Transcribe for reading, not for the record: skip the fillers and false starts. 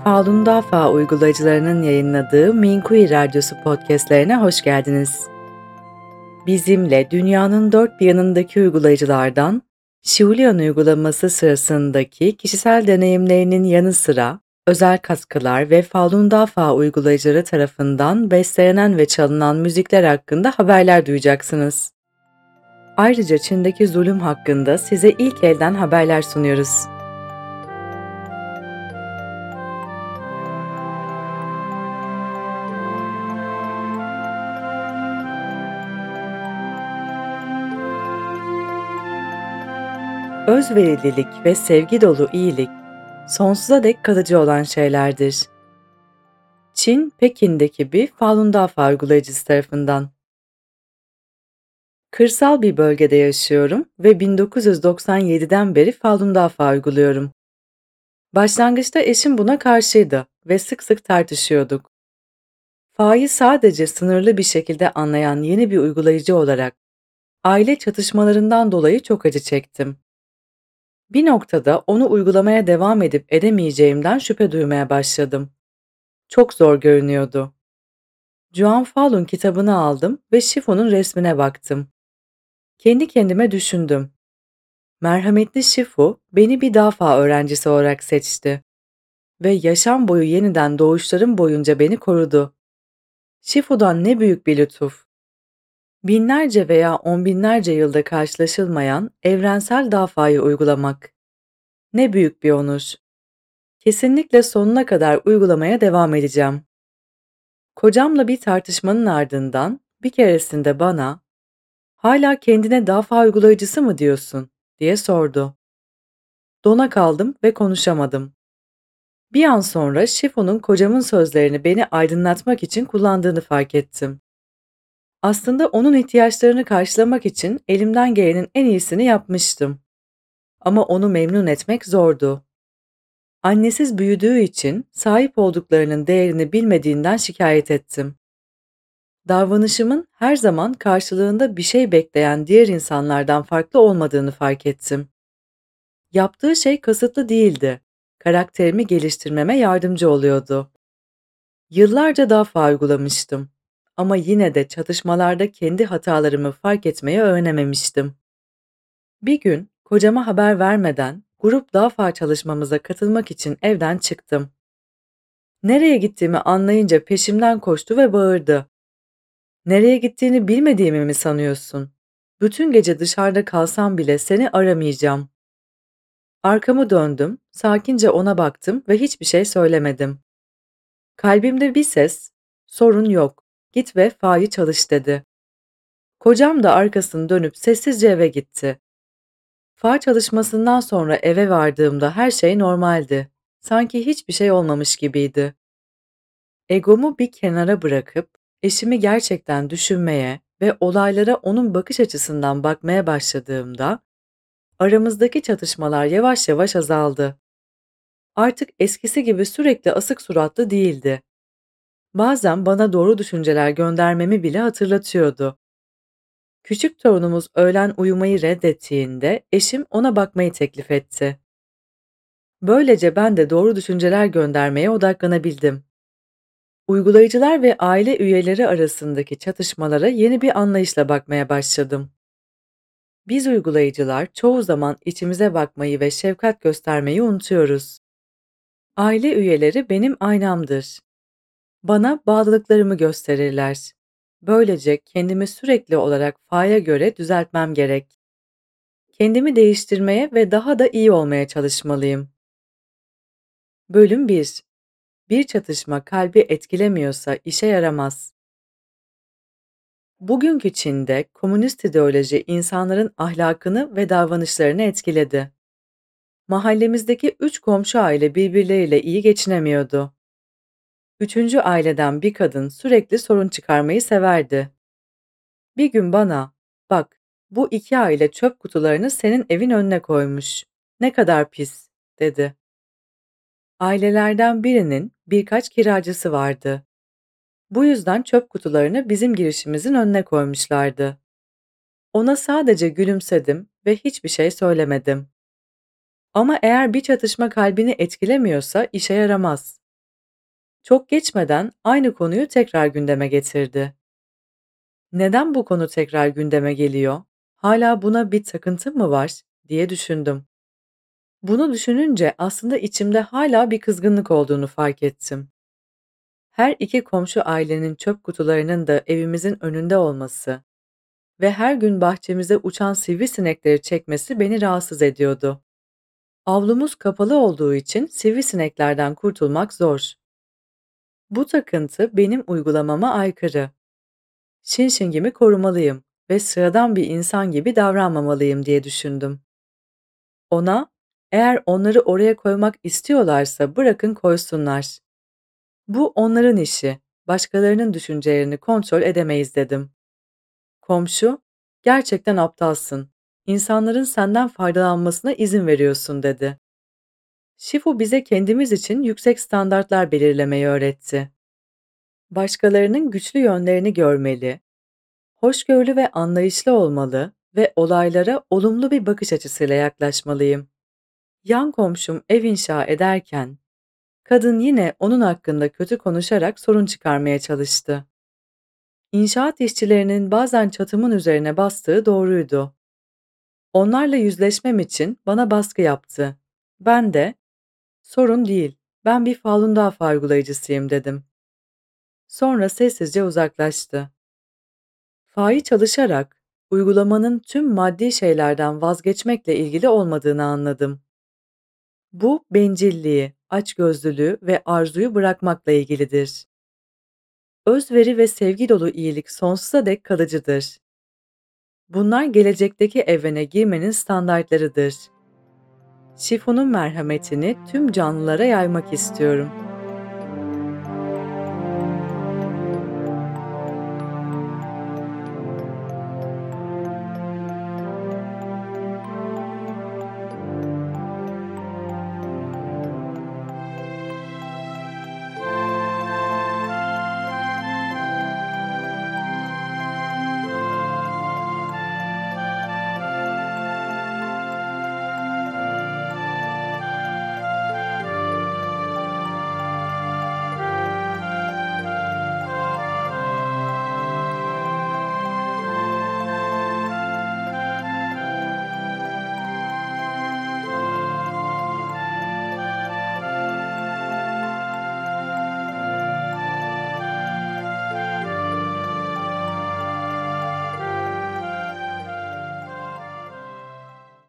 Falun Dafa uygulayıcılarının yayınladığı Minkuyi Radyosu podcastlerine hoş geldiniz. Bizimle dünyanın dört bir yanındaki uygulayıcılardan, Shiulian uygulaması sırasındaki kişisel deneyimlerinin yanı sıra, özel katkılar ve Falun Dafa uygulayıcıları tarafından bestelenen ve çalınan müzikler hakkında haberler duyacaksınız. Ayrıca Çin'deki zulüm hakkında size ilk elden haberler sunuyoruz. Özverililik ve sevgi dolu iyilik, sonsuza dek kalıcı olan şeylerdir. Çin, Pekin'deki bir Falun Dafa uygulayıcısı tarafından. Kırsal bir bölgede yaşıyorum ve 1997'den beri Falun Dafa uyguluyorum. Başlangıçta eşim buna karşıydı ve sık sık tartışıyorduk. Fa'yı sadece sınırlı bir şekilde anlayan yeni bir uygulayıcı olarak, aile çatışmalarından dolayı çok acı çektim. Bir noktada onu uygulamaya devam edip edemeyeceğimden şüphe duymaya başladım. Çok zor görünüyordu. Juan Falun kitabını aldım ve Shifu'nun resmine baktım. Kendi kendime düşündüm. Merhametli Shifu beni bir Dafa öğrencisi olarak seçti ve yaşam boyu yeniden doğuşlarım boyunca beni korudu. Shifu'dan ne büyük bir lütuf. Binlerce veya on binlerce yılda karşılaşılmayan evrensel Dafa'yı uygulamak. Ne büyük bir onur. Kesinlikle sonuna kadar uygulamaya devam edeceğim. Kocamla bir tartışmanın ardından bir keresinde bana, "Hala kendine Dafa uygulayıcısı mı diyorsun?" diye sordu. Dona kaldım ve konuşamadım. Bir an sonra Shifu'nun kocamın sözlerini beni aydınlatmak için kullandığını fark ettim. Aslında onun ihtiyaçlarını karşılamak için elimden gelenin en iyisini yapmıştım. Ama onu memnun etmek zordu. Annesiz büyüdüğü için sahip olduklarının değerini bilmediğinden şikayet ettim. Davranışımın her zaman karşılığında bir şey bekleyen diğer insanlardan farklı olmadığını fark ettim. Yaptığı şey kasıtlı değildi. Karakterimi geliştirmeme yardımcı oluyordu. Yıllarca Dafa uygulamıştım. Ama yine de çatışmalarda kendi hatalarımı fark etmeyi öğrenememiştim. Bir gün kocama haber vermeden grup Dafa çalışmamıza katılmak için evden çıktım. Nereye gittiğimi anlayınca peşimden koştu ve bağırdı. "Nereye gittiğini bilmediğimi mi sanıyorsun? Bütün gece dışarıda kalsam bile seni aramayacağım." Arkamı döndüm, sakince ona baktım ve hiçbir şey söylemedim. Kalbimde bir ses, "Sorun yok, git ve Fa'yı çalış." dedi. Kocam da arkasını dönüp sessizce eve gitti. Fa çalışmasından sonra eve vardığımda her şey normaldi. Sanki hiçbir şey olmamış gibiydi. Egomu bir kenara bırakıp eşimi gerçekten düşünmeye ve olaylara onun bakış açısından bakmaya başladığımda aramızdaki çatışmalar yavaş yavaş azaldı. Artık eskisi gibi sürekli asık suratlı değildi. Bazen bana doğru düşünceler göndermemi bile hatırlatıyordu. Küçük torunumuz öğlen uyumayı reddettiğinde eşim ona bakmayı teklif etti. Böylece ben de doğru düşünceler göndermeye odaklanabildim. Uygulayıcılar ve aile üyeleri arasındaki çatışmalara yeni bir anlayışla bakmaya başladım. Biz uygulayıcılar çoğu zaman içimize bakmayı ve şefkat göstermeyi unutuyoruz. Aile üyeleri benim aynamdır. Bana bağlılıklarımı gösterirler. Böylece kendimi sürekli olarak Fa'ya göre düzeltmem gerek. Kendimi değiştirmeye ve daha da iyi olmaya çalışmalıyım. Bölüm 1. Bir çatışma kalbi etkilemiyorsa işe yaramaz. Bugünkü Çin'de komünist ideoloji insanların ahlakını ve davranışlarını etkiledi. Mahallemizdeki 3 komşu aile birbirleriyle iyi geçinemiyordu. Üçüncü aileden bir kadın sürekli sorun çıkarmayı severdi. Bir gün bana, "Bak, bu iki aile çöp kutularını senin evin önüne koymuş. Ne kadar pis," dedi. Ailelerden birinin birkaç kiracısı vardı. Bu yüzden çöp kutularını bizim girişimizin önüne koymuşlardı. Ona sadece gülümsedim ve hiçbir şey söylemedim. Ama eğer bir çatışma kalbini etkilemiyorsa işe yaramaz. Çok geçmeden aynı konuyu tekrar gündeme getirdi. Neden bu konu tekrar gündeme geliyor? Hala buna bir takıntım mı var diye düşündüm. Bunu düşününce aslında içimde hala bir kızgınlık olduğunu fark ettim. Her iki komşu ailenin çöp kutularının da evimizin önünde olması ve her gün bahçemize uçan sivrisinekleri çekmesi beni rahatsız ediyordu. Avlumuz kapalı olduğu için sivrisineklerden kurtulmak zor. Bu takıntı benim uygulamama aykırı. Şinşingimi korumalıyım ve sıradan bir insan gibi davranmamalıyım diye düşündüm. Ona, eğer onları oraya koymak istiyorlarsa bırakın koysunlar. Bu onların işi, başkalarının düşüncelerini kontrol edemeyiz dedim. Komşu, gerçekten aptalsın. İnsanların senden faydalanmasına izin veriyorsun dedi. Şifu bize kendimiz için yüksek standartlar belirlemeyi öğretti. Başkalarının güçlü yönlerini görmeli, hoşgörülü ve anlayışlı olmalı ve olaylara olumlu bir bakış açısıyla yaklaşmalıyım. Yan komşum ev inşa ederken, kadın yine onun hakkında kötü konuşarak sorun çıkarmaya çalıştı. İnşaat işçilerinin bazen çatımın üzerine bastığı doğruydu. Onlarla yüzleşmem için bana baskı yaptı. Ben de, sorun değil, ben bir Falun Dafa uygulayıcısıyım dedim. Sonra sessizce uzaklaştı. Fa'i çalışarak, uygulamanın tüm maddi şeylerden vazgeçmekle ilgili olmadığını anladım. Bu bencilliği, açgözlülüğü ve arzuyu bırakmakla ilgilidir. Özveri ve sevgi dolu iyilik sonsuza dek kalıcıdır. Bunlar gelecekteki evrene girmenin standartlarıdır. Şifonun merhametini tüm canlılara yaymak istiyorum.